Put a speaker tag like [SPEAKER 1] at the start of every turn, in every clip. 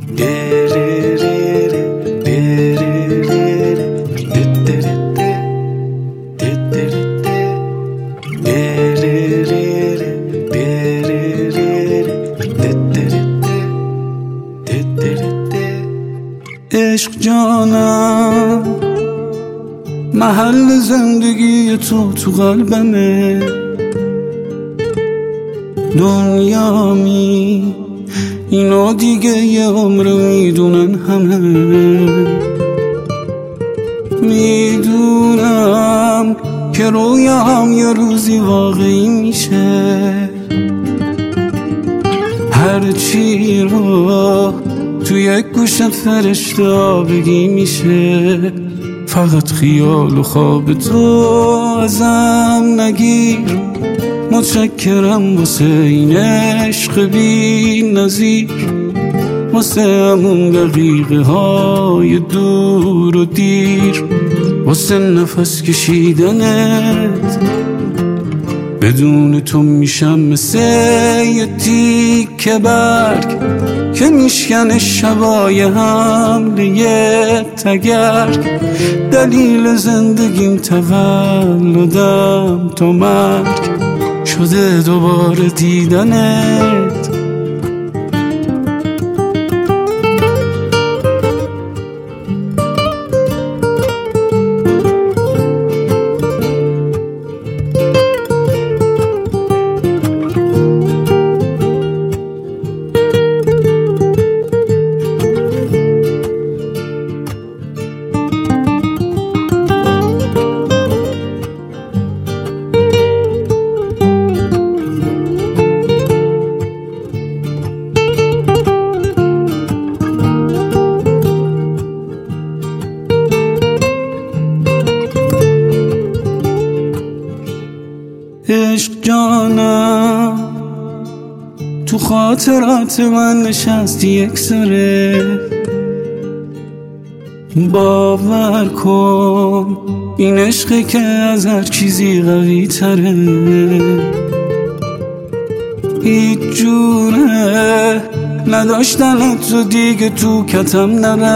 [SPEAKER 1] عشق جانم، محل زندگی تو قلبمه. دنیامی اینو دیگه یه عمر میدونن همه. میدونم که رویام یه روزی واقعی میشه. هرچی رو توی یک گوشت فرشته بگی میشه. فقط خیال و خواب تو ازم نگیر. متشکرم واسه این عشق بی نظیر، واسه همون دقیقه های دور و دیر، واسه نفس کشیدنت. بدون تو میشم مثل یه تیکه برگ که میشکنه شبای حمله تگرگ. دلیل زندگیم تولدم تا مرگ شده دوباره دیدنت. عشق جانم، تو خاطرات من نشستی یک سره. باور کن این عشقی که از هر چیزی قوی تره. هیچ جوره نداشتنت تو دیگه تو کتم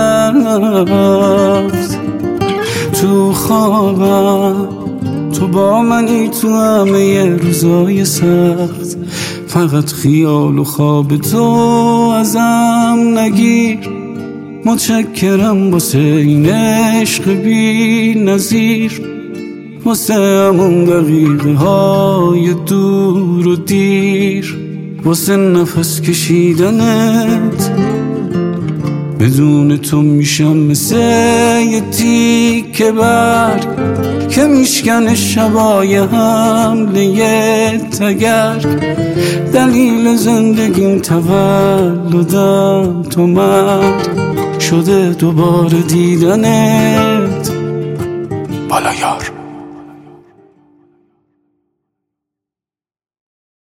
[SPEAKER 1] نرفت. تو خوابم تو با منی تو همه روزای سخت. فقط خیال و خواب تو ازم نگیر. متشکرم واسه این عشق بی نظیر، واسه همون دقیقه های دور و دیر، واسه نفس کشیدنت. بدون تو میشم مثل یه تیکه برگ که میشکنه شبای حمله تگرگ. دلیل زندگیم تولدم تو مرگ شده دوباره دیدنت.
[SPEAKER 2] بالا یار.